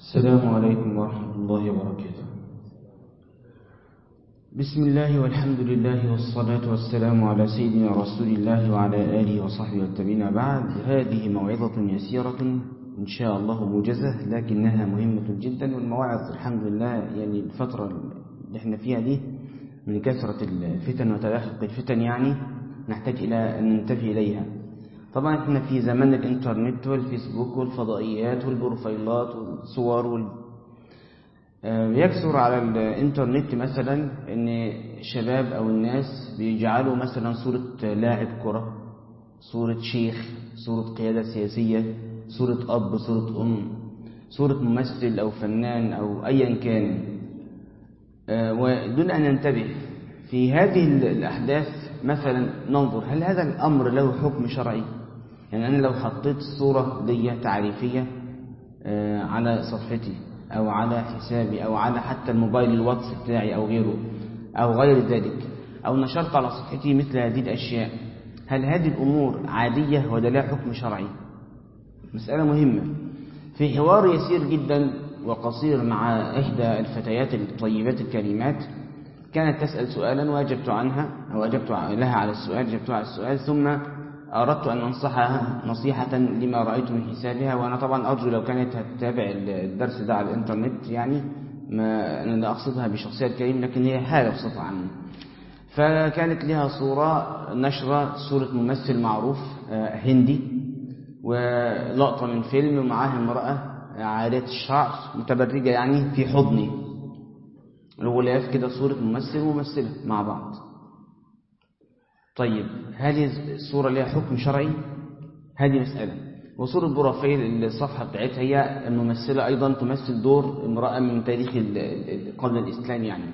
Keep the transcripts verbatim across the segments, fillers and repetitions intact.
السلام عليكم ورحمة الله وبركاته. بسم الله والحمد لله والصلاة والسلام على سيدنا رسول الله وعلى آله وصحبه والتابعين. بعد، هذه موعظة يسيرة إن شاء الله موجزة لكنها مهمة جدا. والمواعظ الحمد لله يعني الفترة اللي احنا فيها دي من كثرة الفتن وتلاحق الفتن يعني نحتاج إلى أن ننتبه إليها. طبعا احنا في زمان الانترنت والفيسبوك والفضائيات والبروفايلات والصور وال... يكثر على الانترنت مثلا ان الشباب او الناس بيجعلوا مثلا صورة لاعب كرة، صورة شيخ، صورة قيادة سياسية، صورة اب، صورة ام، صورة ممثل او فنان او ايا كان، ودون ان ننتبه في هذه الاحداث. مثلا ننظر هل هذا الامر له حكم شرعي؟ يعني أنا لو حطيت الصورة دي تعريفية على صفحتي أو على حسابي أو على حتى الموبايل الواتس بتاعي أو غيره أو غير ذلك، أو نشرت على صفحتي مثل هذه الأشياء، هل هذه الأمور عادية ولا لا حكم شرعي؟ مسألة مهمة. في حوار يسير جدا وقصير مع إحدى الفتيات الطيبات الكريمات، كانت تسأل سؤالا وأجبت عنها أو أجبت لها على السؤال، أجبت على السؤال، ثم أردت أن أنصحها نصيحة لما رأيت من حسابها. وأنا طبعا أرجو لو كانت هتتابع الدرس ده على الإنترنت، يعني ما أنا لا أقصدها بشخصية كريم لكن هي حالة بصفة عامة. فكانت لها صورة نشرة صورة ممثل معروف هندي ولقطة من فيلم ومعاها امرأة عارية الشعر متبرجة يعني في حضني الغلاف كده، صورة ممثل وممثلة مع بعض. طيب هذه الصورة لها حكم شرعي؟ هذه مسألة. وصورة بروفايل الصفحة بتاعتها هي الممثلة أيضا تمثل دور امرأة من تاريخ قبل الإسلام يعني،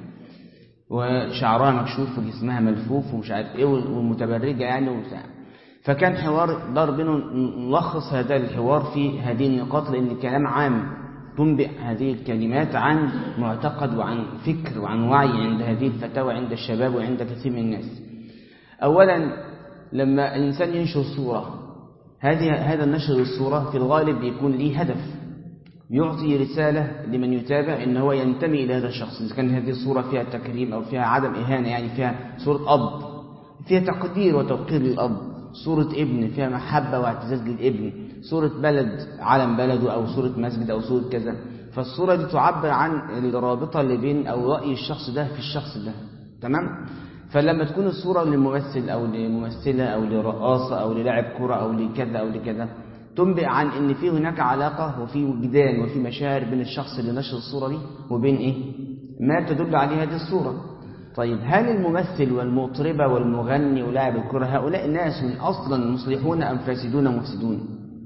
وشعرها مكشوف وجسمها ملفوف ومش عارف ايه ومتبرجة يعني وبتاع. فكان حوار دار بينه نلخص هذا الحوار في هذه النقاط، لأن كلام عام تنبئ هذه الكلمات عن معتقد وعن فكر وعن وعي عند هذه الفتاوى عند الشباب وعند كثير من الناس. أولا لما الإنسان ينشر صورة، هذه هذا النشر الصورة في الغالب بيكون ليه هدف، يعطي رسالة لمن يتابع إن هو ينتمي إلى هذا الشخص. إذا كان هذه الصورة فيها تكريم أو فيها عدم إهانة، يعني فيها صورة أب فيها تقدير وتوقير للأب، صورة ابن فيها محبة واعتزاز للابن، صورة بلد علم بلده أو صورة مسجد أو صورة كذا، فالصورة دي تعبر عن الرابطة اللي بين أو رأي الشخص ده في الشخص ده. تمام؟ فلما تكون الصورة لممثل أو لممثلة أو لرقاصة أو للاعب كرة أو لكذا أو لكذا، تنبئ عن إن في هناك علاقة وفي وجدان وفي مشاعر بين الشخص اللي نشر الصورة دي وبين إيه؟ ما تدل عليه هذه الصورة. طيب هل الممثل والمطربة والمغني ولاعب الكرة هؤلاء ناس من أصلا مصلحون أم فاسدون مفسدون؟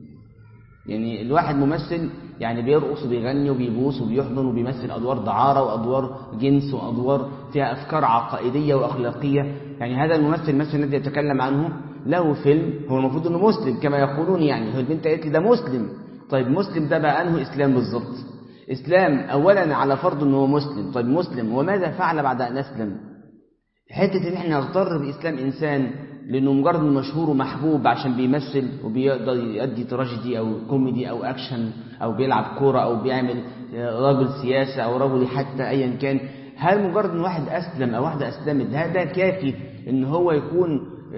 يعني الواحد ممثل يعني بيرقص وبيغني وبيبوس وبيحضن وبيمثل أدوار دعارة وأدوار جنس وأدوار فيها أفكار عقائدية وأخلاقية، يعني هذا الممثل مثلا الذي يتكلم عنه له فيلم، هو المفروض أنه مسلم كما يقولون، يعني هو البنت قالت لي ده مسلم. طيب مسلم ده بقى أنه إسلام بالضبط؟ إسلام أولا على فرض أنه مسلم. طيب مسلم وماذا فعل بعد أن أسلم؟ حتة إن إحنا نغتر بإسلام إنسان لأنه مجرد مشهور ومحبوب عشان بيمثل وبيقدر يؤدي تراجيدي أو كوميدي أو أكشن أو بيلعب كورة أو بيعمل رجل سياسة أو رجل حتى أيا كان، هل مجرد إن واحد أسلم أو واحدة أسلمت هذا كافي إن هو يكون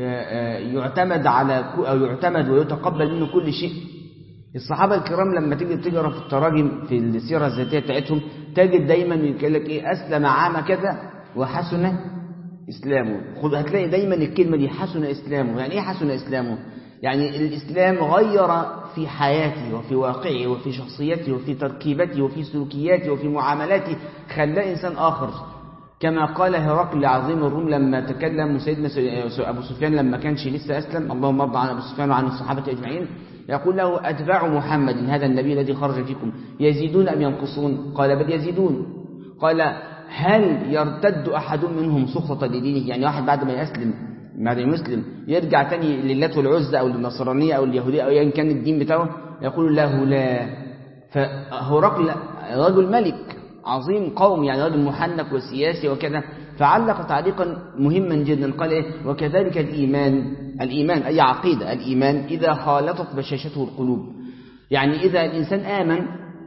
يعتمد على أو يعتمد ويتقبل منه كل شيء؟ الصحابة الكرام لما تيجي تقرأ في التراجم في السيرة الذاتية بتاعتهم تجد دايما يقول لك إيه، أسلم عام كذا وحسن إسلامه. خذ هتلاقي دايما الكلمة دي حسن إسلامه. يعني إيه حسن إسلامه؟ يعني الإسلام غير في حياته وفي واقعه وفي شخصيته وفي تركيبته وفي سلوكياته وفي معاملاته، خلاه إنسان آخر. كما قال هرقل عظيم الروم لما تكلم سيدنا أبو سفيان لما كانش لسه أسلم، اللهم ارض عن أبو سفيان وعن الصحابة أجمعين، يقول له أتباع محمد هذا النبي الذي خرج فيكم يزيدون أم ينقصون؟ قال بل يزيدون. قال هل يرتد أحد منهم سخطة لدينه؟ يعني واحد بعد ما يسلم بعد ما يسلم يرجع تاني للات والعزة أو للنصرانية أو اليهودية أو أيا كان الدين بتاعه؟ يقول له لا. فهرقل رجل ملك عظيم قوم، يعني رجل محنك وسياسي وكذا، فعلق تعليقا مهما جدا قال إيه؟ وكذلك الإيمان، الإيمان أي عقيدة، الإيمان إذا خالطت بشاشته القلوب، يعني إذا الإنسان آمن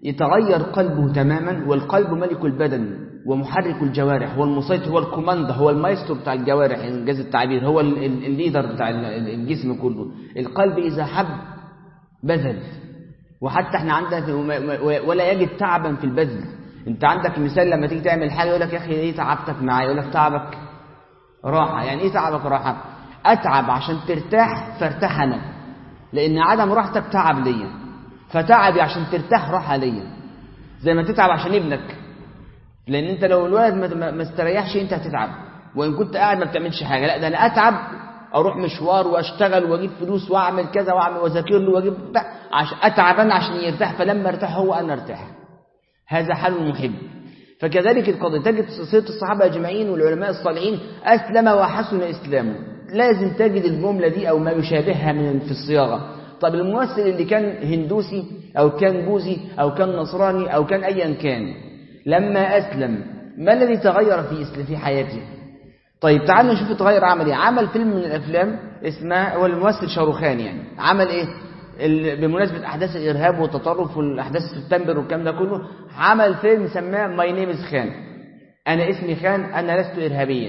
يتغير قلبه تماما، والقلب ملك البدن ومحرك الجوارح، هو المسيطر، هو الكوماندا، هو المايسترو بتاع الجوارح إنجاز التعبير، هو الليدر بتاع الجسم كله. القلب إذا حب بذل، وحتى احنا عندنا ولا يجد تعبا في البذل. انت عندك مثال لما تيجي تعمل حاجه يقول لك يا اخي ايه تعبتك معايا؟ يقول لك تعبك راحه. يعني ايه تعبك راحه؟ اتعب عشان ترتاح فارتاح انا، لان عدم راحتك تعب ليا، فتعبي عشان ترتاح راحه ليا. زي ما تتعب عشان ابنك، لان انت لو الولد ما استريحش انت هتتعب، وان كنت قاعد ما بتعملش حاجه. لا، ده انا اتعب اروح مشوار واشتغل واجيب فلوس واعمل كذا واعمل واذاكر له واجيب عشان اتعب انا عشان يرتاح، فلما ارتاح هو انا ارتاح. هذا حال المحب. فكذلك القضية تجد سيرة الصحابة أجمعين والعلماء الصالحين أسلم وحسن إسلامه، لازم تجد الجملة دي أو ما يشابهها من في الصياغة. طب الممثل اللي كان هندوسي أو كان بوذي أو كان نصراني أو كان أيا كان، لما أسلم ما الذي تغير في في حياته؟ طيب تعالوا نشوف تغير عمل ايه. عمل فيلم من الافلام اسمه، هو الممثل شاروخان يعني، عمل ايه بمناسبه احداث الارهاب والتطرف والاحداث في سبتمبر والكلام ده كله؟ عمل فيلم سماه ماي نيم از خان، انا اسمي خان، انا لست ارهابيا،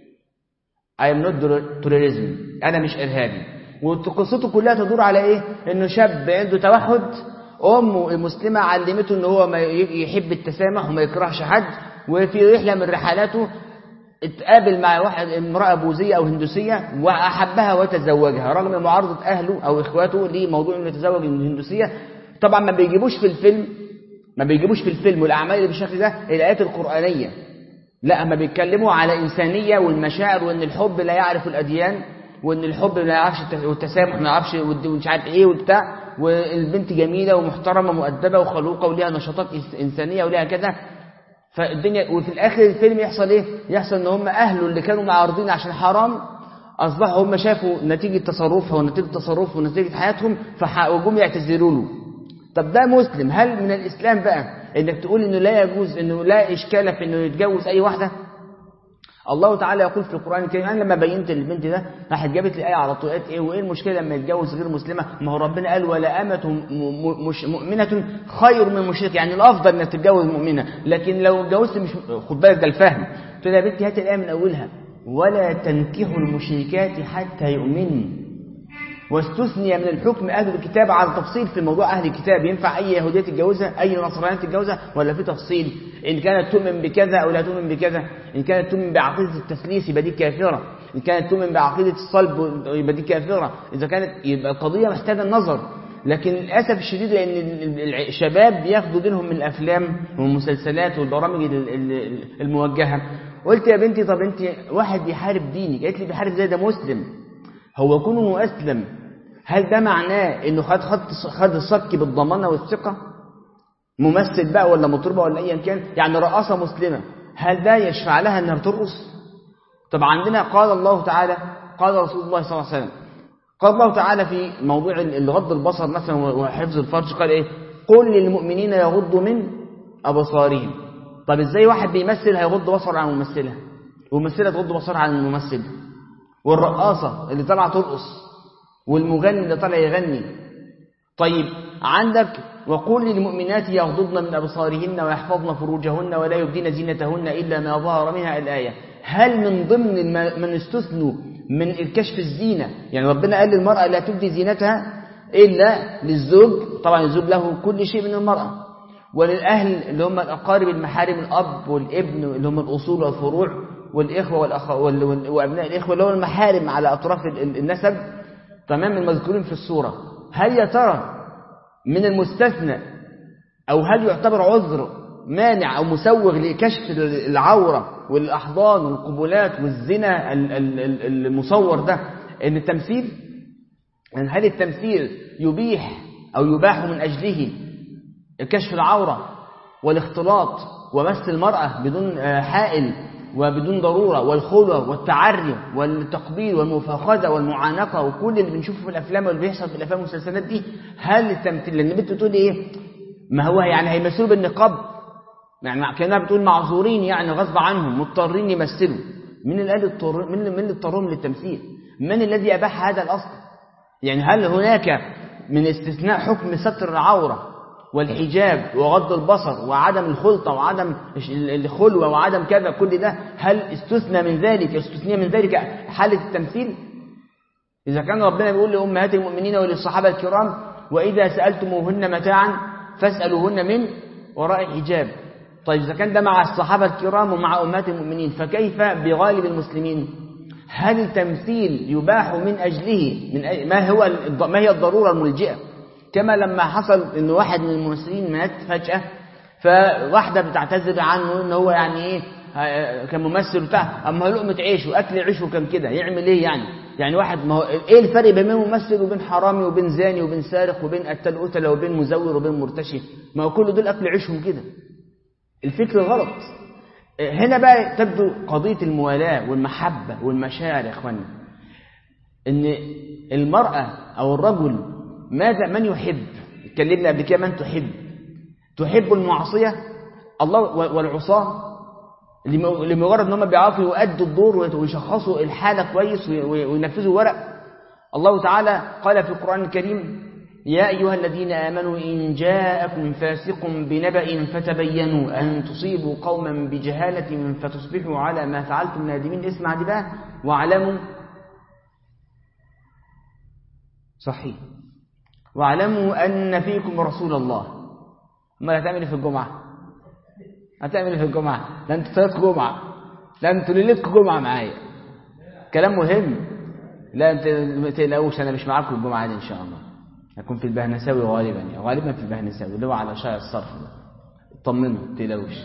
I am not terrorism، انا مش ارهابي. وقصته كلها تدور على ايه؟ انه شاب عنده توحد، امه المسلمه علمته ان هو ما يحب التسامح وما يكرهش حد، وفي رحله من رحلاته اتقابل مع واحد امرأة بوذية أو هندوسية وأحبها وتزوجها رغم معارضة أهله أو إخواته لموضوع إنه يتزوج من الهندوسية. طبعا ما بيجيبوش في الفيلم ما بيجيبوش في الفيلم والأعمال اللي بالشكل ده الآيات القرآنية، لا، ما بيتكلموا على إنسانية والمشاعر، وإن الحب لا يعرف الأديان، وإن الحب لا يعرفش والتسامح ما يعرفش ومش عارف إيه وبتاع، والبنت جميلة ومحترمة مؤدبة وخلوقة وليها نشاطات إنسانية وليها كذا. فالدنيا، وفي الاخر الفيلم يحصل ايه؟ يحصل ان هم اهله اللي كانوا معارضين عشان حرام اصبحوا هم شافوا نتيجه تصرفها ونتيجه تصرفه ونتيجه حياتهم فجم يعتذروا له. طب ده مسلم؟ هل من الاسلام بقى انك تقول انه لا يجوز، انه لا اشكال في انه يتجوز اي واحده؟ الله تعالى يقول في القرآن الكريم، أنا لما بينت للبنت ده راحت جابت لي آية على طول، قالت إيه وإيه المشكلة لما يتجوز غير مسلمة؟ ما هو ربنا قال ولا أمة مش مؤمنة خير من مشرك، يعني الأفضل إنك تتجوز مؤمنة، لكن لو اتجوزت مش، خد بالك ده الفهم. قلت لها يا بنتي هات الآية من أولها، ولا تنكحوا المشركات حتى يؤمنوا. واستثني من الحكم أهل الكتاب على تفصيل في موضوع أهل الكتاب، ينفع أي يهودية تتجوزها أي نصرانية تتجوزها ولا في تفصيل؟ إن كانت تؤمن بكذا أو لا تؤمن بكذا، إن كانت تؤمن بعقيدة التثليث يبقى دي كافرة، إن كانت تؤمن بعقيدة الصلب يبقى دي كافرة، إذا كانت يبقى القضية محتاجة النظر. لكن للأسف الشديد لأن الشباب بياخدوا دينهم من الأفلام والمسلسلات والبرامج الموجهة. قلت يا بنتي طب أنت واحد بيحارب دينك، قالت لي بيحارب زي ده مسلم، هو كونه أسلم هل ده معناه انه خد خد خد الصك بالضمانه والثقه؟ ممثل بقى ولا مطربه ولا ايا كان، يعني رقاصه مسلمه هل ده يشفع لها انها ترقص؟ طب عندنا قال الله تعالى، قال رسول الله صلى الله عليه وسلم، قال الله تعالى في موضوع غض البصر مثلا وحفظ الفرج، قال ايه؟ قل للمؤمنين يغضوا من ابصارهم. طب ازاي واحد بيمثل هيغض بصره عن ممثله، وممثله تغض بصرها عن الممثل، والرقاصه اللي طالعه ترقص، والمغني اللي طالع يغني؟ طيب عندك وقل للمؤمنات يغضضن من أبصارهن ويحفظن فروجهن ولا يبدين زينتهن إلا ما ظهر منها الآية. هل من ضمن من استثنوا من الكشف الزينة؟ يعني ربنا قال للمرأة لا تبدي زينتها إلا للزوج، طبعا الزوج له كل شيء من المرأة، وللأهل اللي هم الأقارب المحارم، الأب والابن اللي هم الأصول والفروع، والإخوة والأخ وأبناء الإخوة اللي هم المحارم على أطراف النسب، تمام، المذكورين في السورة. هل يا ترى من المستثنى أو هل يعتبر عذر مانع أو مسوغ لكشف العورة والأحضان والقبلات والزنا المصور ده إن التمثيل؟ يعني هل التمثيل يبيح أو يباح من أجله كشف العورة والاختلاط ومس المرأة بدون حائل وبدون ضرورة، والخلوة والتعري والتقبيل والمفاخذة والمعانقة وكل اللي بنشوفه في الأفلام واللي بيحصل في الأفلام والمسلسلات دي؟ هل التمثيل، لأن بنت تقول إيه؟ ما هو يعني هيمثلوا بالنقاب، يعني كأنها بتقول معذورين يعني غصب عنهم مضطرين يمثلوا. من اللي قال اضطر من اللي اضطرهم للتمثيل؟ من الذي أباح هذا الأصل؟ يعني هل هناك من استثناء حكم ستر العورة والحجاب وغض البصر وعدم الخلطة وعدم الخلوة وعدم كذا، كل ده هل استثنى من ذلك استثنى من ذلك حالة التمثيل؟ إذا كان ربنا بيقول لأمهات المؤمنين وللصحابة الكرام وإذا سألتموهن متاعا فاسألوهن من وراء حجاب. طيب إذا كان ده مع الصحابة الكرام ومع أمهات المؤمنين، فكيف بغالب المسلمين؟ هل التمثيل يباح من أجله من أي ما هو ما هي الضرورة الملجئة؟ كما لما حصل إن واحد من المسلمين مات فجأة، فواحدة بتعتذر عنه إن هو يعني إيه كممثل بتاع، أما لقمة عيش وأكل عيشه كان كده، يعمل إيه يعني؟ يعني واحد، ما هو إيه الفرق بين ممثل وبين حرامي وبين زاني وبين سارق وبين قتال قتلة وبين مزور وبين مرتشي؟ ما هو كل دول أكل عيشهم كده. الفكر غلط. هنا بقى تبدو قضية الموالاة والمحبة والمشاعر يا إخواني، إن المرأة أو الرجل ماذا من يحب؟ اتكلمنا قبل كده، من تحب؟ تحب المعصية الله والعصاة لمجرد ان هم بيعرفوا يؤدوا الدور ويشخصوا الحالة كويس وينفذوا ورق. الله تعالى قال في القرآن الكريم: يا أيها الذين آمنوا إن جاءكم فاسق بنبأ فتبينوا أن تصيبوا قوما بجهالة فتصبحوا على ما فعلتم نادمين. اسمع دي بقى، واعلموا صحيح واعلموا أن فيكم رسول الله. ما هتعمل في الجمعة؟ هتعمل في الجمعة؟ لا انتوا ثلاث جمعة، لا انتوا ليلتكم جمعة معايا. كلام مهم. لا انت ما تقلقوش، انا مش معاكم الجمعة دي ان شاء الله، هكون في البهنساوي غالبا يعني غالبا في البهنساوي اللي هو على شارع الصرف ده. اطمنوا ما تقلقوش،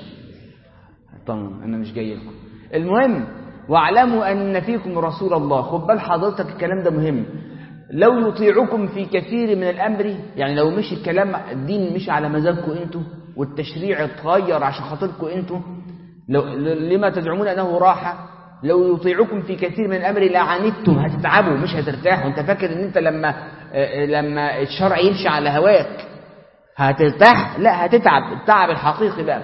اطمنوا انا مش جاي لكم. المهم واعلموا ان فيكم رسول الله. خد بال حضرتك الكلام ده مهم. لو يطيعكم في كثير من الامر، يعني لو مش الكلام الدين مش على مزاجكم انتوا والتشريع اتغير عشان خاطركم انتوا، لو لما تزعمون انه راحه، لو يطيعكم في كثير من الامر لعنتم، هتتعبوا مش هترتاحوا. انت فاكر ان انت لما لما الشرع يمشي على هواك هترتاح؟ لا، هتتعب التعب الحقيقي بقى.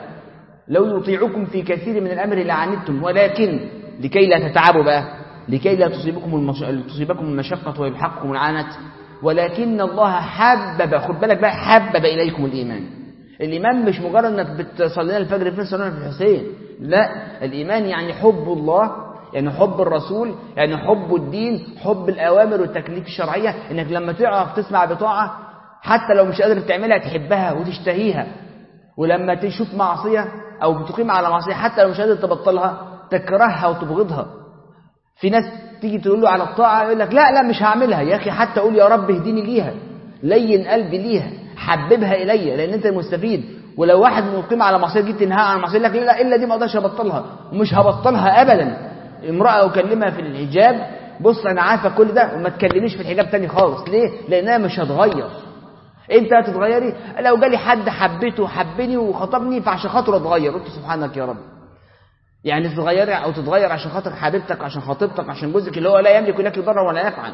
لو يطيعكم في كثير من الامر لعنتم ولكن لكي لا تتعبوا بقى، لكي لا تصيبكم المش... تصيبكم المشقه ويلحقكم العنت، ولكن الله حبب، خد بالك بقى، حبب اليكم الايمان. الإيمان مش مجرد أنك بتصلينا الفجر في صلاة في الحسين، لا، الإيمان يعني حب الله، يعني حب الرسول، يعني حب الدين، حب الأوامر والتكليف الشرعية، إنك لما تعرف تسمع بطاعة حتى لو مش قادر تعملها تحبها وتشتهيها، ولما تشوف معصية أو بتقيم على معصية حتى لو مش قادر تبطلها تكرهها وتبغضها. في ناس تيجي تقول له على الطاعة يقول لك لا لا مش هعملها. يا أخي حتى قول يا رب اهديني ليها، لين قلبي ليها، حببها إلي، لأن أنت المستفيد. ولو واحد مقيم على معصية جيت تنهى عن معصية لك لا إلا دي ما أقدرش أبطلها، ومش هبطلها أبدا. امرأة أكلمها في الحجاب، بص أنا عارفة كل ده وما تكلميش في الحجاب تاني خالص. ليه؟ لأنها مش هتغير. أنت هتتغيري لو جالي حد حبيته وحبني وخطبني فعشان خاطره أتغير. قلت سبحانك يا رب، يعني تتغيري أو تتغير عشان خاطر حبيبتك، عشان خطيبتك، عشان جوزك اللي هو لا يملك لك ضرا ولا نفعا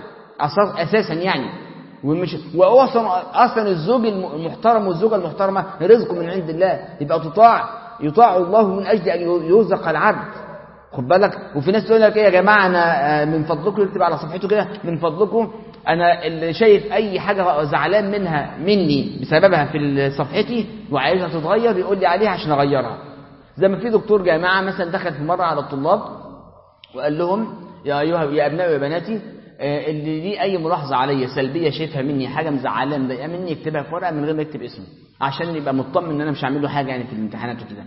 أساسا يعني. ومش واصلا اصلا الزوج المحترم والزوجه المحترمه رزق من عند الله، يبقى تطاع يطاع الله من اجل ان يرزق العبد. خد بالك. وفي ناس تقول لك ايه يا جماعه، انا من فضلكم يكتب على صفحته كده، من فضلكم انا اللي شايف اي حاجه زعلان منها مني بسببها في صفحتي وعايزها تتغير يقول لي عليها عشان اغيرها. زي ما في دكتور جامعه مثلا دخل في مره على الطلاب وقال لهم يا ايها يا ابنائي وبناتي، اللي ليه اي ملاحظه عليا سلبيه شايفها مني، حاجه مزعلاه مضايقاه مني، يكتبها في ورقه من غير ما يكتب اسمه عشان يبقى مطمن ان انا مش هعمل له حاجه يعني في الامتحانات وكده.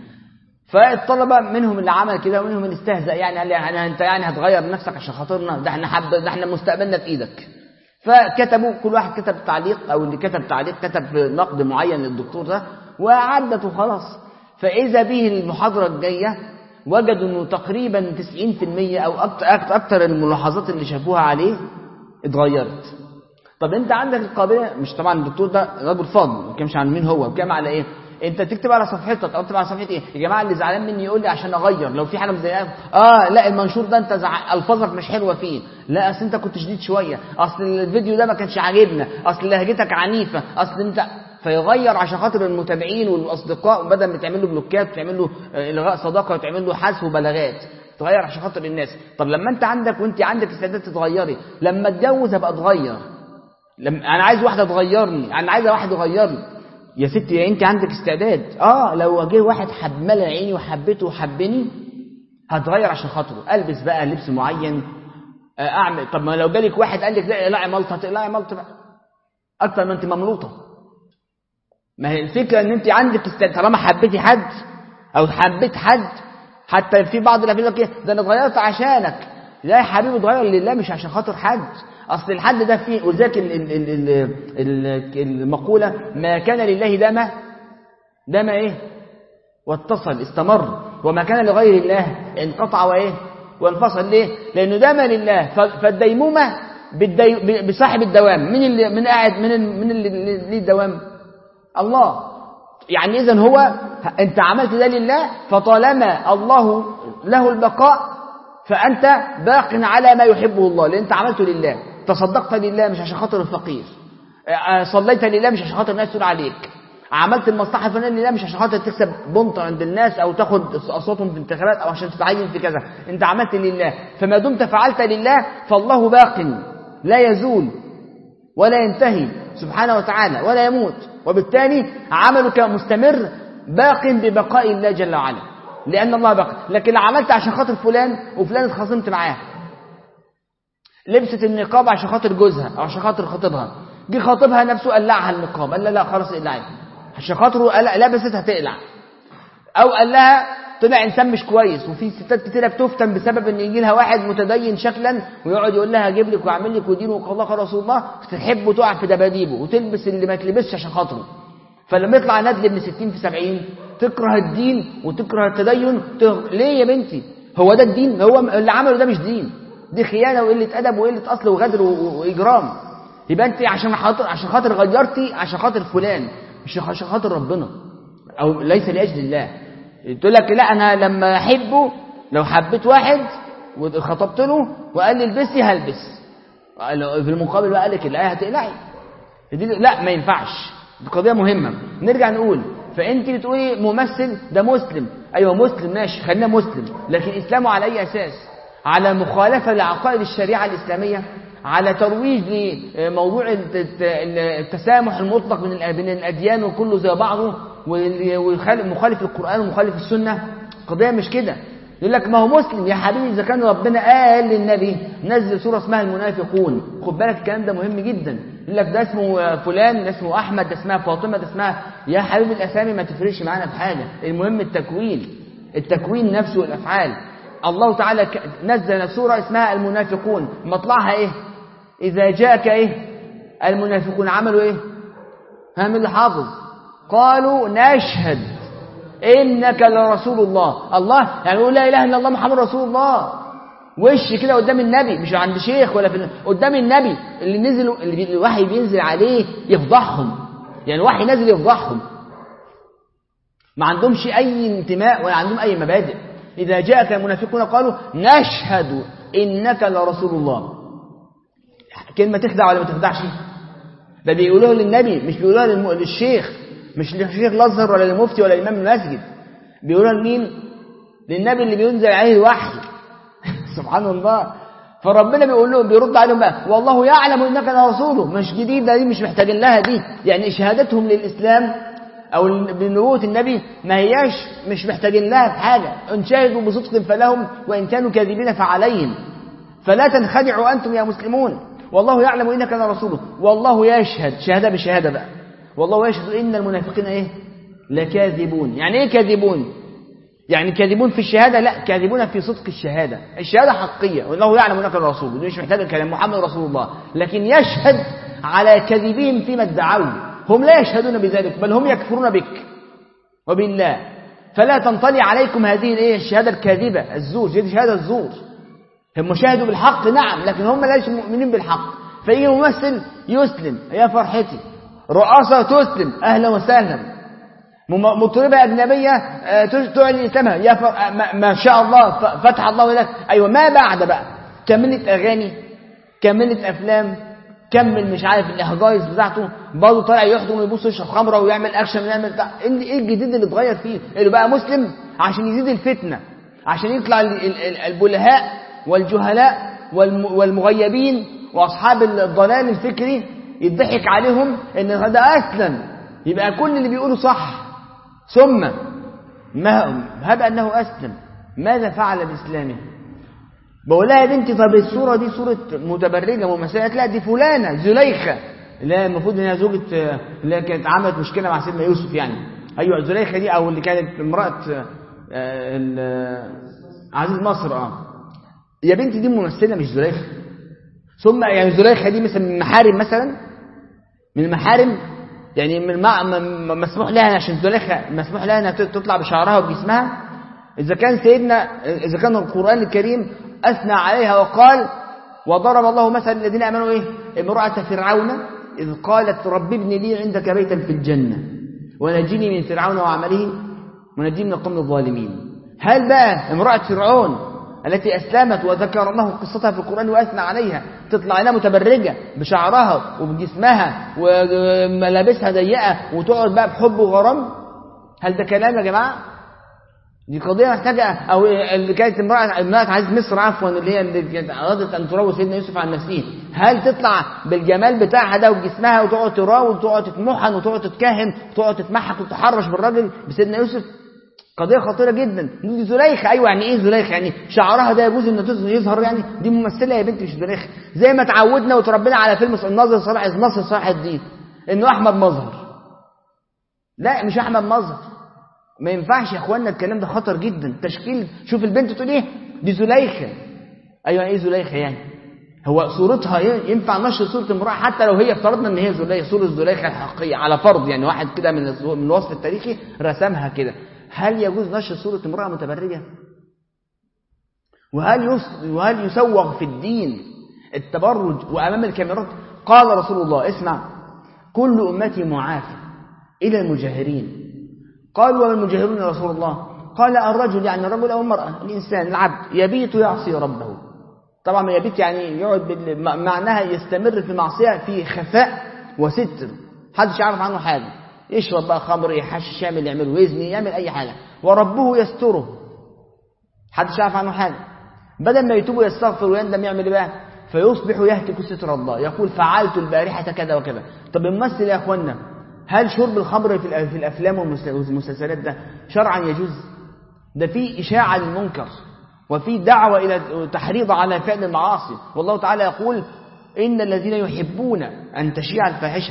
فالطلبه منهم اللي عمل كده ومنهم اللي استهزأ، يعني قال لي انت يعني هتغير نفسك عشان خاطرنا؟ ده احنا حب ده احنا مستقبلنا في ايدك. فكتبوا كل واحد كتب تعليق، او اللي كتب تعليق كتب نقد معين للدكتور ده وعدت وخلاص. فاذا به المحاضره الجايه وجدوا انه تقريبا تسعين في المية او اكتر اكتر الملاحظات اللي شافوها عليه اتغيرت. طب انت عندك القابليه، مش طبعا الدكتور ده رجل فاضل ما بيتكلمش عن مين هو، بيتكلم على ايه؟ انت تكتب على صفحتك او تكتب على صفحتي ايه يا جماعه اللي زعلان مني يقول لي عشان اغير. لو في حاجه مضايقاك، اه لا المنشور ده انت زع... الفاظك مش حلوه فيه، لا اصل انت كنت شديد شويه، اصل الفيديو ده ما كانش عاجبنا، اصل لهجتك عنيفه، اصل انت، فيغير عشان خاطر المتابعين والاصدقاء، وبدل ما تعمل له بلوكات تعمل له الغاء صداقه وتعمل له حذف وبلاغات، تغير عشان خاطر الناس. طب لما انت عندك وانت عندك استعداد تتغيري، لما اتجوز ابقى اتغير. لما انا عايز واحده تغيرني، انا عايزه واحد يغيرني. يا ستي انت عندك استعداد. اه لو جه واحد حب ملأ عيني وحبيته وحبني هتغير عشان خاطره، البس بقى لبس معين، اعمل. طب ما لو جالك واحد قال لك لا اقلعي ملطه، تقلعي ملطه بقى اكتر ما انت مملوطه. ما هي الفكره ان انت عندك استعداد. طالما حبيتي حد او حبيت حد، حتى في بعض الافلام يقول لك ده انا اتغيرت عشانك. لا يا حبيبي، اتغير لله مش عشان خاطر حد. اصل الحد ده فيه، وذاك المقوله ما كان لله دام دام ايه واتصل استمر، وما كان لغير الله انقطع وايه وانفصل. ليه؟ لانه دام لله، فالديمومه بصاحب الدوام. من اللي من قاعد من من اللي ليه الدوام؟ الله. يعني اذا هو انت عملت ده لله، فطالما الله له البقاء فانت باق على ما يحبه الله، لان انت عملته لله. تصدقت لله مش عشان خاطر الفقير، صليت لله مش عشان خاطر الناس تقول عليك، عملت المصلحه الفلانيه لله مش عشان خاطر تكسب بنط عند الناس او تاخد اصواتهم في الانتخابات او عشان تتعين في كذا. انت عملت لله، فما دمت فعلت لله فالله باق لا يزول ولا ينتهي سبحانه وتعالى ولا يموت، وبالتالي عملك مستمر باق ببقاء الله جل وعلا، لأن الله باق. لكن عملت عشان خاطر فلان وفلان اتخاصمت معاه، لبست النقاب عشان خاطر جوزها او عشان خاطر خطيبها، جه خاطبها نفسه قلعها النقاب، قال لا لا خلاص اقلعي، عشان خاطره لبست هتقلع. او قال لها طلع انسان مش كويس، وفي ستات كتيره بتفتن بسبب ان يجي لها واحد متدين شكلا ويقعد يقول لها هجيب لك واعمل لك ودين والله قال رسول الله، تحب وتقع في دباديبه وتلبس اللي ما تلبسش عشان خاطره. فلما يطلع ندل ابن ستين في سبعين تكره الدين وتكره التدين. تغ... ليه يا بنتي؟ هو ده الدين؟ هو اللي عمله ده مش دين، دي خيانه وقله ادب وقله اصل وغدر واجرام. يبقى انت عشان خاطر عشان خاطر غيرتي عشان خاطر فلان مش عشان خاطر ربنا، او ليس لاجل الله. تقول لك لا انا لما احبه، لو حبيت واحد وخطبت له وقال لي البسي هلبس، في المقابل بقى قال لك الايه هتقلعي، لا ما ينفعش. دي قضيه مهمه. نرجع نقول، فانت بتقولي ممثل ده مسلم، ايوه مسلم ماشي، خلينا مسلم، لكن اسلامه على اي اساس؟ على مخالفه لعقائد الشريعه الاسلاميه، على ترويج لموضوع التسامح المطلق بين الاديان وكله زي بعضه ومخالف القرآن ومخالف السنة. قضية مش كده. يقول لك ما هو مسلم يا حبيبي إذا كان ربنا قال للنبي نزل سورة اسمها المنافقون. خد بالك الكلام ده مهم جدا. يقول لك ده اسمه فلان، ده اسمه أحمد، ده اسمها فاطمة، ده اسمها، يا حبيبي الأسامي ما تفرقش معانا في حاجة، المهم التكوين، التكوين نفسه والأفعال. الله تعالى نزل سورة اسمها المنافقون، مطلعها إيه؟ إذا جاءك إيه؟ المنافقون عملوا إيه؟ هم اللي حافظ قالوا نشهد إنك لرسول الله. الله يعني يقول لا إله إلا الله محمد رسول الله، وش كده قدام النبي، مش عند شيخ ولا في قدام النبي اللي نزلوا، اللي الوحي بينزل عليه يفضحهم، يعني الوحي نازل يفضحهم، ما عندهمش أي انتماء ولا عندهم أي مبادئ. إذا جاءك المنافقون قالوا نشهد إنك لرسول الله. كلمة تخدع ولا ما تخدعش؟ ده بيقولوها للنبي مش بيقولوها للشيخ، مش للشيخ الازهر ولا للمفتي ولا لامام المسجد، بيقولوها لمين؟ للنبي اللي بينزل عليه الوحي. سبحان الله. فربنا بيقول لهم، بيرد عليهم بقى والله يعلم انك لرسوله، مش جديده دي، مش محتاجين لها دي. يعني شهادتهم للاسلام او بنبوة النبي ما هياش مش محتاجين لها في حاجه. ان شهدوا بصدق فلهم وان كانوا كاذبين فعليهم، فلا تنخدعوا انتم يا مسلمون، والله يعلم انك لرسوله والله يشهد، شهاده بشهاده بقى، والله يشهد ان المنافقين ايه لكاذبون. يعني ايه كاذبون؟ يعني كاذبون في الشهاده؟ لا، كاذبون في صدق الشهاده. الشهاده حقيه والله يعلم انك الرسول، دي مش محتاج الكلام، محمد رسول الله، لكن يشهد على كذبهم فيما ادعوا. هم لا يشهدون بذلك، بل هم يكفرون بك وبالله. فلا تنطلي عليكم هذه الايه الشهاده الكاذبه الزور، دي شهاده الزور. هم شهدوا بالحق نعم، لكن هم ليسوا مؤمنين بالحق. فيجي ممثل يسلم يا فرحتي، رئاسة تسلم أهلا وسهلا، مطربة أجنبية تعلن إسلامها يا ما شاء الله فتح الله لك. أيوة، ما بعد بقى كملت أغاني، كملت أفلام، كمل مش عارف الإهجايز بتاعته، برضه طالع يحضن ويبص يشرب خمرة ويعمل أكشن ويعمل بتاع. إيه الجديد اللي اتغير فيه؟ اللي بقى مسلم عشان يزيد الفتنة، عشان يطلع البلهاء والجهلاء والمغيبين وأصحاب الضلال الفكري يضحك عليهم ان ده اسلم يبقى كل اللي بيقوله صح. ثم ما هب أنه أسلم، ماذا فعل بإسلامه؟ بقول لها يا بنتي طب الصورة دي صورة متبرجة ممثلة؟ لا دي فلانة زليخة، لا المفروض انها زوجة اللي كانت عملت مشكلة مع سيدنا يوسف يعني. ايوه زليخة دي، او اللي كانت امرأة عزيز مصر. اه يا بنتي دي ممثلة مش زليخة. ثم يعني زليخة دي مثلا من المحارم، مثلا من المحارم يعني من مسموح لها عشان زليخة مسموح لها انها تطلع بشعرها وبجسمها؟ اذا كان سيدنا اذا كان القرآن الكريم اثنى عليها وقال وضرب الله مثلا الذين امنوا ايه؟ امرأة فرعون اذ قالت رب ابن لي عندك بيتا في الجنة ونجني من فرعون وعمله ونجني من القوم الظالمين. هل بقى امرأة فرعون التي أسلمت وذكر الله قصتها في القرآن وأثنى عليها تطلع لها متبرجة بشعرها وبجسمها وملابسها ضيقة وتقعد بقى بحب وغرام؟ هل ده كلام يا جماعة؟ دي قضية محتاجة. أو اللي كانت امرأة امرأة عزيز مصر عفوا اللي هي اللي أرادت أن تراود سيدنا يوسف عن نفسه، هل تطلع بالجمال بتاعها ده وبجسمها وتقعد تراود وتقعد تتمحن وتقعد تتكهن وتقعد تتمحك وتتحرش بالراجل بسيدنا يوسف؟ قضية خطيرة جدا. دي زليخة. أيوة يعني إيه زليخة؟ يعني شعرها ده يجوز إنه يظهر يعني؟ دي ممثلة يا بنتي مش زليخة. زي ما تعودنا وتربينا على فيلم الناظر صلاح الناصر صلاح الدين إنه أحمد مظهر. لا مش أحمد مظهر، ما ينفعش يا اخوانا الكلام ده خطر جدا. تشكيل شوف البنت تقول ايه؟ دي زليخة. ايوه ايه زليخة يعني؟ هو صورتها ينفع نشر صورة امرأة حتى لو هي افترضنا ان هي زليخة، صورة زليخة الحقيقية على فرض يعني واحد كده من من الوصف التاريخي رسمها كده، هل يجوز نشر صورة امرأة متبرجة؟ وهل وهل يسوغ في الدين التبرج وامام الكاميرات؟ قال رسول الله اسمع كل امتي معافى الى المجاهرين. قالوا وما المجاهرون يا رسول الله؟ قال الرجل يعني الرجل أو المرأة الإنسان العبد يبيت يعصي ربه. طبعا يبيت يعني يقعد معناها يستمر في معصية في خفاء وستر، محدش يعرف عنه حاجة، يشرب بقى خمر يحشش يعمل يعمل وزني يعمل أي حاجة، وربه يستره محدش يعرف عنه حاجة. بدل ما يتوب ويستغفر ويندم يعمل بقى فيصبح يهتك ستر الله، يقول فعلت البارحة كذا وكذا. طب الممثل يا أخوانا هل شرب الخمر في الأفلام والمسلسلات ده شرعا يجوز؟ ده فيه إشاعة للمنكر وفي دعوة إلى تحريض على فعل المعاصي. والله تعالى يقول إن الذين يحبون أن تشيع الفاحشة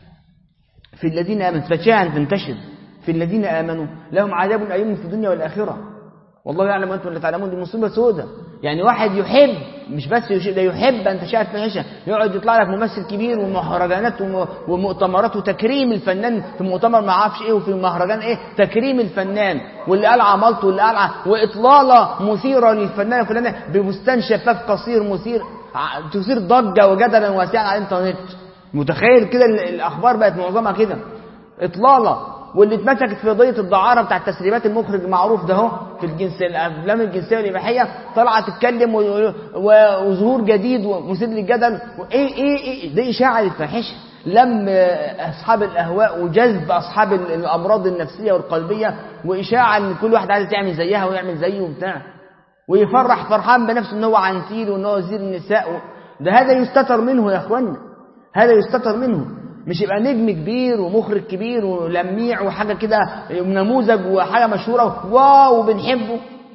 في الذين آمنوا فتشاع أن تنتشر في الذين آمنوا لهم عذاب أليم في الدنيا والآخرة والله يعلم وأنتم لا تعلمون. دي مصيبة سودة. يعني واحد يحب مش بس يحب، ده يحب أن تشاع الفاحشة، يقعد يطلع لك ممثل كبير ومهرجانات ومؤتمرات وتكريم الفنان في مؤتمر ما عارفش ايه وفي مهرجان ايه تكريم الفنان واللي قال عملته واللي قال واطلاله مثيره للفنان فلانه ببستان شفاف قصير مثير تثير ضجه وجدلا واسعا على الانترنت. متخيل كده الاخبار بقت معظمها كده اطلاله. واللي اتمسكت في قضيه الدعاره بتاع تسريبات المخرج المعروف ده اهو في الجنس الافلام الجنسيه والاباحيه طلعت تتكلم وظهور جديد ومثير للجدل ايه ايه ايه دي اشاعه للفاحشه، لم اصحاب الاهواء وجذب اصحاب الامراض النفسيه والقلبيه واشاعه ان كل واحد عايز يعمل زيها ويعمل زيه وبتاع ويفرح فرحان بنفسه ان هو عنتيل وان هو وزير النساء. ده هذا يستتر منه يا اخوانا، هذا يستتر منه. مش يبقى نجم كبير ومخرج كبير ولميع وحاجة كده نموذج وحاجة مشهورة واو بنحبه.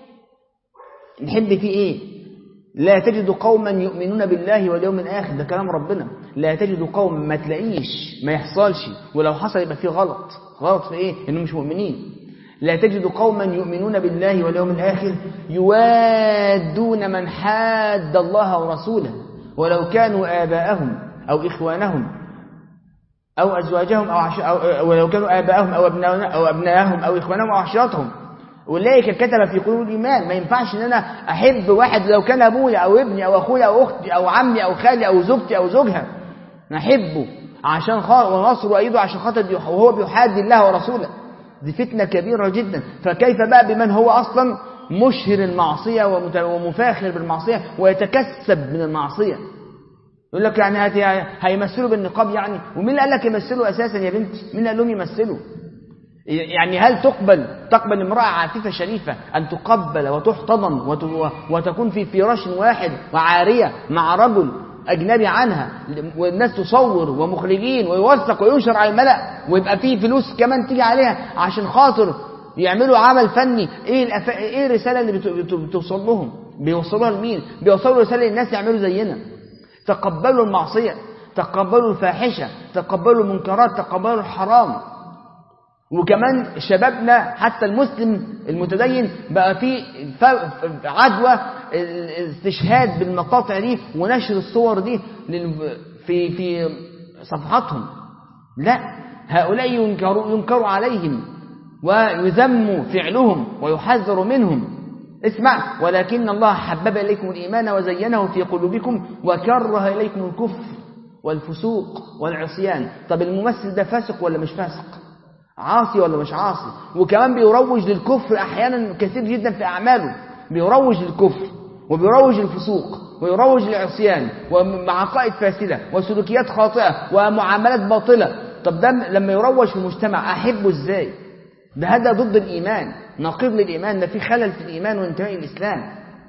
نحب فيه ايه؟ لا تجد قوما يؤمنون بالله واليوم الآخر، ده كلام ربنا. لا تجد قوما ما تلاقيش ما يحصلش ولو حصل يبقى فيه غلط. غلط في ايه؟ انهم مش مؤمنين. لا تجد قوما يؤمنون بالله واليوم الآخر يوادون من حاد الله ورسوله ولو كانوا آباءهم أو إخوانهم أو أزواجهم أو, عش... أو ولو كانوا آباءهم أو أبنائهم أو أبنائهم أو إخوانهم أو عشيرتهم أولئك كتب في قلوب الإيمان. ما ينفعش إن أنا أحب واحد لو كان أبويا أو ابني أو أخويا أو أختي أو عمي أو خالي أو زوجتي أو زوجها نحبه عشان خاطر ونصر وأيده عشان خاطر وهو بيحاد الله ورسوله. دي فتنة كبيرة جدا. فكيف بقى بمن هو أصلا مشهر المعصية ومفاخر بالمعصية ويتكسب من المعصية؟ يقول لك يعني هيمثلوا بالنقاب يعني. ومين اللي قال لك يمثلوا أساسا يا بنتي؟ مين قال لهم يمثلوا؟ يعني هل تقبل تقبل امرأة عفيفة شريفة أن تقبل وتحتضن وتكون في فراش واحد وعارية مع رجل أجنبي عنها، والناس تصور ومخرجين ويوثق وينشر على الملأ، ويبقى فيه فلوس كمان تيجي عليها عشان خاطر يعملوا عمل فني. ايه الأف... ايه الرسالة اللي بت... بت... بتوصل لهم؟ بيوصلوها لمين؟ بيوصلوا رسالة للناس يعملوا زينا. تقبلوا المعصية، تقبلوا الفاحشة، تقبلوا المنكرات، تقبلوا الحرام. وكمان شبابنا حتى المسلم المتدين بقى فيه عدوى الاستشهاد بالمقاطع دي ونشر الصور دي في في صفحاتهم. لا، هؤلاء ينكروا ينكروا عليهم ويذم فعلهم ويحذر منهم. اسمع: ولكن الله حبب إليكم الإيمان وزينه في قلوبكم وكره إليكم الكفر والفسوق والعصيان. طب الممثل ده فاسق ولا مش فاسق؟ عاصي ولا مش عاصي؟ وكمان بيروج للكفر أحيانا كثير جدا في أعماله، بيروج للكفر وبيروج للفسوق ويروج للعصيان وعقائد فاسدة وسلوكيات خاطئة ومعاملات باطلة. طب ده لما يروج في المجتمع أحبه إزاي؟ ده هذا ضد الإيمان، نقيض للإيمان، ده في خلل في الإيمان وانتهاء الإسلام.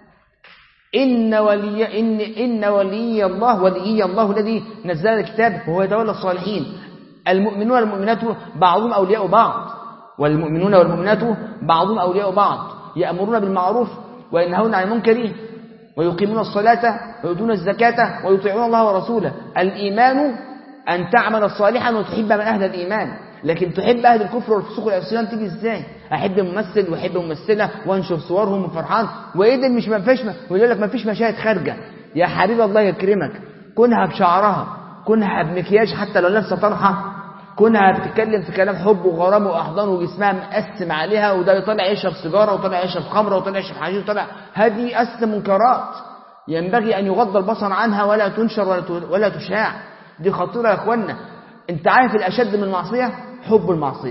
إن ولي إن إن ولي الله ولي الله الذي نزل الكتاب وهو يتولى الصالحين. المؤمنون والمؤمنات بعضهم أولياء بعض، والمؤمنون والمؤمنات بعضهم أولياء بعض، يأمرون بالمعروف وينهون عن المنكر ويقيمون الصلاة ويؤتون الزكاة ويطيعون الله ورسوله. الإيمان أن تعمل صالحا وتحب من أهل الإيمان. لكن تحب أهل الكفر والفسوق والعصيان تيجي إزاي؟ أحب ممثل وأحب ممثلة وأنشر صورهم وفرحان وإذن مش منفش ويقول لك ما فيش مشاهد خارجة. يا حبيب الله يكرمك، كونها بشعرها، كونها بمكياج حتى لو لابسه طرحه، كونها بتتكلم في كلام حب وغرام وأحضان وجسمها مقسم عليها، وده طالع يشرب سيجارة وطالع يشرب خمرة وطالع يشرب حشيش وطالع، هذه أسد منكرات ينبغي أن يغض البصر عنها ولا تنشر ولا تشاع. دي خطيرة يا أخوانا. أنت عارف الأشد من المعصية؟ حب المعصية.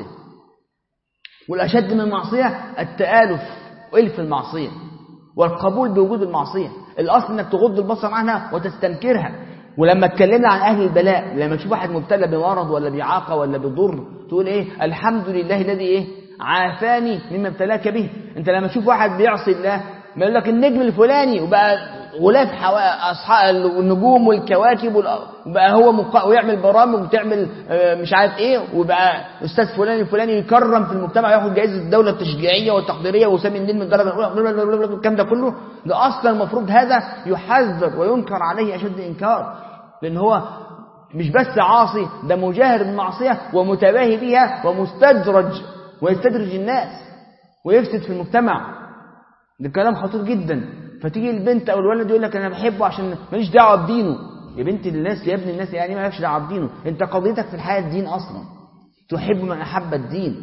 والأشد من المعصية التآلف وإلف المعصية والقبول بوجود المعصية. الأصل أنك تغض البصر عنها وتستنكرها. ولما اتكلمنا عن أهل البلاء، لما تشوف واحد مبتلى بمرض ولا بإعاقة ولا بضر، تقول إيه؟ الحمد لله الذي إيه؟ عافاني مما ابتلاك به. أنت لما تشوف واحد بيعصي الله ما يقول لك النجم الفلاني وبقى غلاف أصحاب النجوم والكواكب وبقى هو مقا... ويعمل برامج وتعمل مش عارف إيه، وبقى أستاذ فلان الفلاني يكرم في المجتمع وياخد جائزة الدولة التشجيعية والتقديرية وسامي النيل من الدرجة الأولى. الكلام ده كله ده أصلا المفروض هذا يحذر وينكر عليه أشد إنكار، لأن هو مش بس عاصي، ده مجاهر بالمعصية ومتباهي بها ومستدرج ويستدرج الناس ويفسد في المجتمع. ده كلام خطير جدا. فتيجي البنت أو الولد يقول لك أنا بحبه عشان ماليش دعوة بدينه. يا بنت الناس، يا ابن الناس، يعني ما لكش دعوة بدينه. أنت قضيتك في الحياة الدين أصلا. تحب من أحب الدين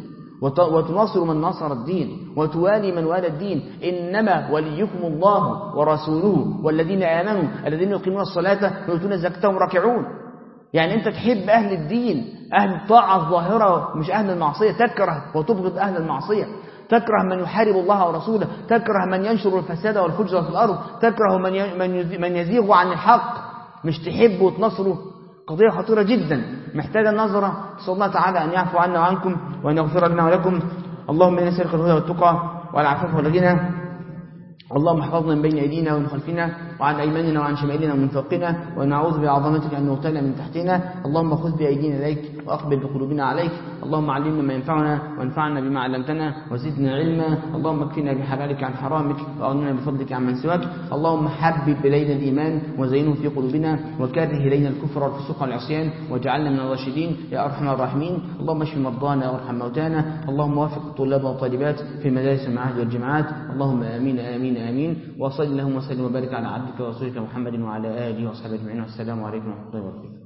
وتناصر من ناصر الدين وتوالي من والى الدين. إنما وليكم الله ورسوله والذين آمنوا الذين يقيمون الصلاة ويؤتون الزكاة وهم راكعون. يعني أنت تحب أهل الدين، أهل الطاعة الظاهرة، مش أهل المعصية. تكره وتبغض أهل المعصية، تكره من يحارب الله ورسوله، تكره من ينشر الفساد والفجر في الأرض، تكره من من يزيغ عن الحق، مش تحب وتنصره. قضية خطيرة جدا محتاجة النظرة. نسأل الله تعالى أن يعفو عنا وعنكم وأن يغفر لنا ولكم. اللهم إنا نسألك الهدى والتقى والعفاف والغنى. اللهم احفظنا من بين أيدينا ومن خلفنا وعن أيماننا وعن شمالنا ومن فوقنا، ونعوذ بعظمتك أن نغتال من تحتنا. اللهم خذ بأيدينا إليك وأقبل بقلوبنا عليك. اللهم علمنا ما ينفعنا وانفعنا بما علمتنا وزدنا علما. اللهم اكفنا بحلالك عن حرامك وأغننا بفضلك عن من سواك. اللهم حبب إلينا الإيمان وزينه في قلوبنا وكره إلينا الكفر والفسوق والعصيان واجعلنا من الراشدين يا أرحم الراحمين. اللهم اشف مرضانا وارحم موتانا. اللهم وفق الطلاب والطالبات في مدارس المعاهد والجامعات. اللهم آمين آمين آمين. وصل اللهم وسلم وبارك على عبدك ورسولك محمد وعلى آله وصحبه أجمعين. والسلام عليكم ورحمة الله وبركاته.